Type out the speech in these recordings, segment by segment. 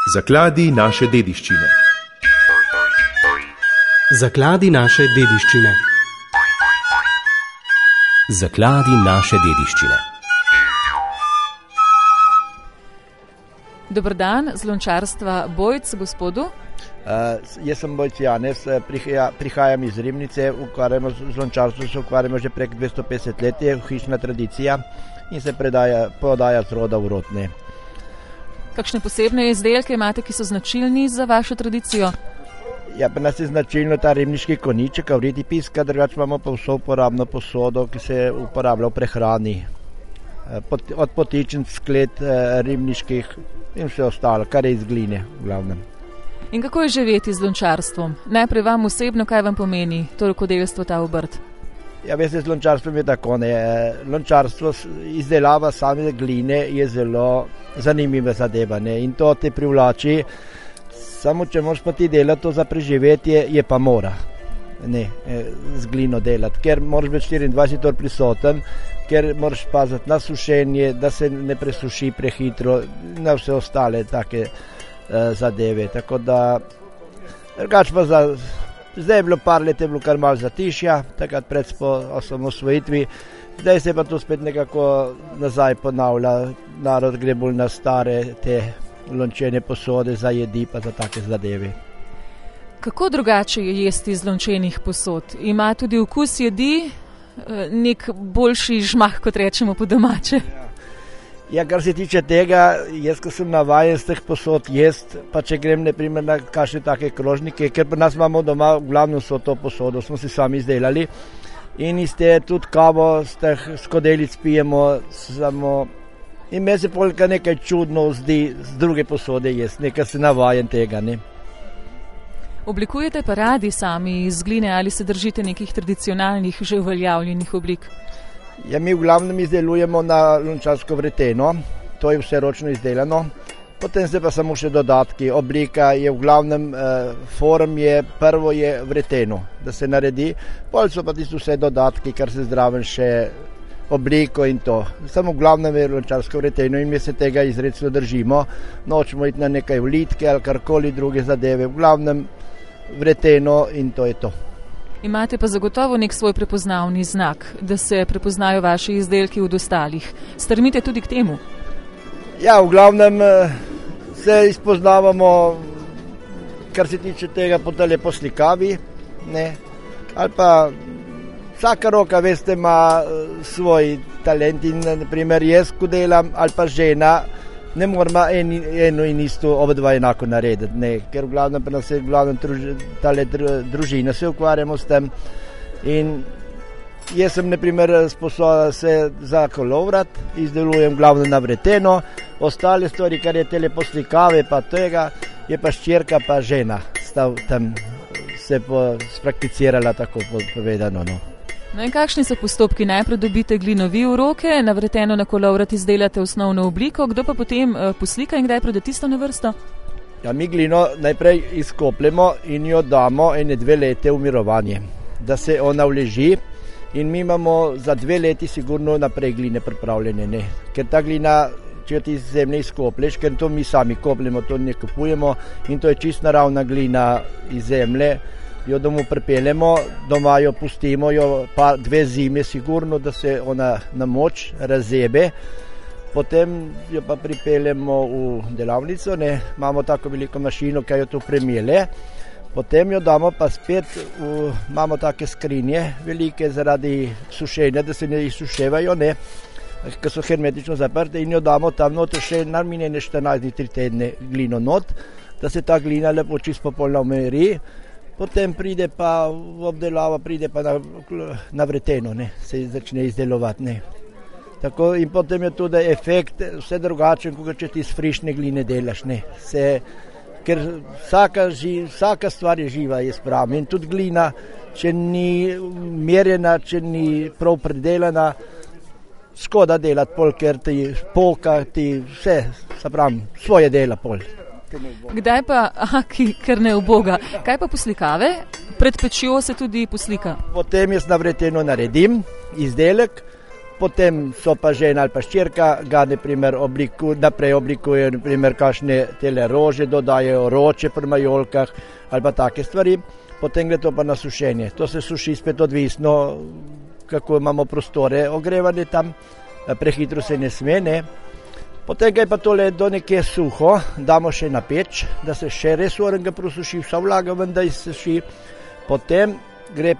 Zakladi naše dediščine. Zakladi naše dediščine. Zakladi naše dediščine. Dober dan, z lončarstva Bojc, gospodu. Jaz sem Bojc Janez, prihajam iz Ribnice, z lončarstvom se ukvarjamo že prek 250 let, je hišna tradicija in se podaja z roda v rod. Kakšne posebne izdelke imate, ki so značilni za vašo tradicijo? Ja, pri nas je značilno ta ribniški konjiček, avritipiska, drugače imamo pa vso uporabno posodo, ki se uporablja v prehrani. Od potičnic, sklet ribniških in vse ostalo, kar je iz gline v glavnem. In kako je živeti z lončarstvom? Najprej vam osebno, kaj vam pomeni to rokodelstvo, ta obrt? Ja, veste, z lončarstvom je tako, lončarstvo, izdelava same gline je zelo zanimiva zadeva, in to te privlači. Samo če moraš pa ti delati to za preživetje, je pa mora, z glino delati, ker moraš biti 24 ur prisoten, ker moraš paziti na sušenje, da se ne presuši prehitro, na vse ostale take zadeve. Tako da, drugače pa zdaj je bilo par let, je bilo kar malo zatišja, takrat pred osamosvojitvi, zdaj se pa to spet nekako nazaj ponavlja, narod gre bolj na stare te lončene posode za jedi pa za take zadeve. Kako drugače je jesti iz lončenih posod? Ima tudi okus jedi, nek boljši žmah, kot rečemo po domače? Ja, kar se tiče tega, jaz, ko sem navajen z teh posod jest, pa če grem naprimer na kakšne take krožnike, ker pri nas imamo doma v glavnem so to posodo, smo si sami izdelali in iz te tudi kavo z teh skodelic pijemo samo. In me se polka nekaj čudno zdi z druge posode jest, nekaj se navajen tega, Oblikujete pa radi sami iz gline ali se držite nekih tradicionalnih, že uveljavljenih oblik? Ja, mi v glavnem izdelujemo na lončarsko vreteno, to je vse ročno izdelano, potem se pa samo še dodatki, oblika je v glavnem, form je, prvo je vreteno, da se naredi, pol so pa tisto vse dodatki, kar se zdraven še obliko in to. Samo v glavnem je lončarsko vreteno in mi se tega izrecno držimo, nočemo iti na nekaj vlitke ali karkoli druge zadeve, v glavnem vreteno in to je to. Imate pa zagotovo nek svoj prepoznavni znak, da se prepoznajo vaši izdelki od ostalih. Strmite tudi k temu? Ja, v glavnem se izpoznavamo, kar se tiče tega po slikavi, ali pa vsaka roka, veste, ima svoj talent in naprimer jaz, ko delam, ali pa žena, ne moramo eno in isto obadva enako narediti, ker v glavnem pri nas je družina, se ukvarjamo s tem in jaz sem naprimer sposoben se za kolovrat, izdelujem glavno na vreteno, ostale stvari, kar je tele poslikave pa tega, je pa ščerka pa žena, sta tam se sprakticirala, tako povedano. No in kakšni so postopki? Najprej dobite glino vi v roke, na vreteno na kolovrat izdelate osnovno obliko, kdo pa potem poslika in kdaj pride tisto na vrsto? Ja, mi glino najprej izkopljemo in jo damo 1-2 leta v mirovanje, da se ona vleži in mi imamo za 2 leti sigurno naprej gline pripravljene, ker ta glina, če jo ti iz zemlje izkoplješ, ker to mi sami kopljemo, to ne kupujemo in to je čist naravna glina iz zemlje, jo domov pripeljemo, doma jo pustimo, jo pa 2 zime sigurno, da se ona na moč razebe, potem jo pa pripeljemo v delavnico, imamo tako veliko mašino, ki jo tu premiele, potem jo damo pa spet, imamo take skrinje velike zaradi sušenja, da se ne izsuševajo, ki so hermetično zaprte in jo damo tam noter še najmanj 14-3 tedne glino not, da se ta glina lepo čisto popolno umiri. Potem pride pa obdelava, pride pa na vreteno, se začne izdelovati. Tako in potem je tudi efekt vse drugačen, kot če ti iz frišne gline delaš. Ker vsaka stvar je živa, jaz pravim. In tudi glina, če ni merjena, če ni prav predelana, škoda delati pol, ker ti polka, ti vse, se pravim, svoje dela pol. Kdaj pa, ker ne uboga, kaj pa poslikave? Pred pečjo se tudi poslika? Potem jaz na vreteno naredim izdelek, potem so pa žena ali pa ščerka, ga naprej oblikujejo, naprimer kakšne tele rože, dodajajo roče pri majolkah ali pa take stvari, potem gre to pa na sušenje. To se suši spet odvisno, kako imamo prostore ogrevane tam, prehitro se ne sme, ne. Potem je pa tole do nekje suho, damo še na peč, da se še res orenga prosuši, vsa vlaga ven, da izsuši. Potem gre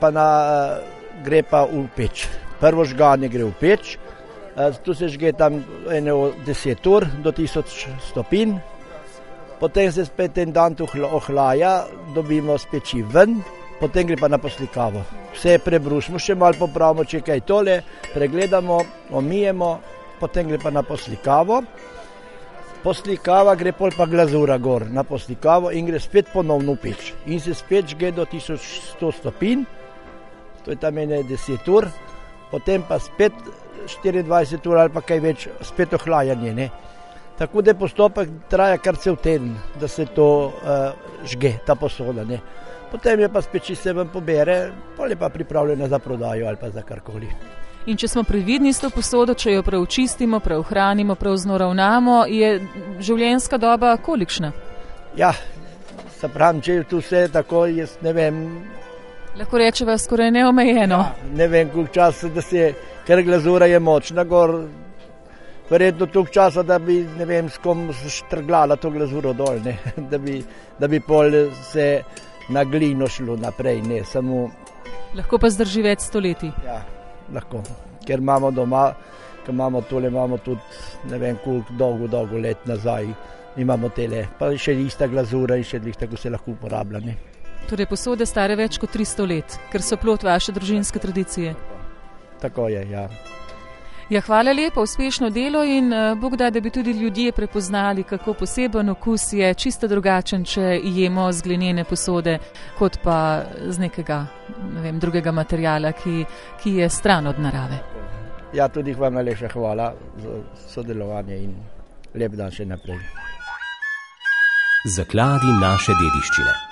pa v peč. Prvo žganje gre v peč, tu se žge tam 10 ur do 1000 stopinj. Potem se spet en dan tu ohlaja, dobimo z peči ven, potem gre pa na poslikavo. Vse prebrušimo, še malo popravimo, če kaj tole, pregledamo, omijemo, potem gre pa na poslikavo. Poslikava gre pol pa glazura gor na poslikavo in gre spet ponovno v peč. In se spet žge do 1100 stopinj, to je tam 10 ur, potem pa spet 24 ur ali pa kaj več, spet ohlajanje, ne. Tako da postopek traja kar cel teden, da se to žge, ta posoda, ne. Potem je pa spet, če se vam pobere, pol je pa pripravljena za prodajo ali pa za karkoli. In če smo previdni s to posodo, če jo prav čistimo, prav hranimo, prav znoravnamo, je življenjska doba kolikšna? Ja, se pravim, če je tu vse tako, jaz ne vem. Lahko rečeva skoraj neomejeno. Ja, ne vem, koliko časa, da se, ker glazura je močna gor, verjetno toliko časa, da bi, ne vem, s kom štrglala to glazuro dol, ne, da bi pol se na glino šlo naprej, ne, samo. Lahko pa zdrži več stoletij. Ja, lahko, ker imamo doma, ker imamo tole, imamo tudi, ne vem, koliko dolgo let nazaj, imamo tele, pa še ista glazura in še tako se lahko uporablja, ne. Torej posode stare več kot 300 let, ker so plod vaše družinske tradicije. Tako je, ja. Ja, hvala lepa, uspešno delo in Bog da bi tudi ljudje prepoznali, kako poseben okus je, čisto drugačen, če jemo z glinene posode, kot pa z nekega, ne vem, drugega materijala, ki je stran od narave. Ja, tudi vam najlepša hvala za sodelovanje in lep dan še naprej. Zakladi naše dediščine.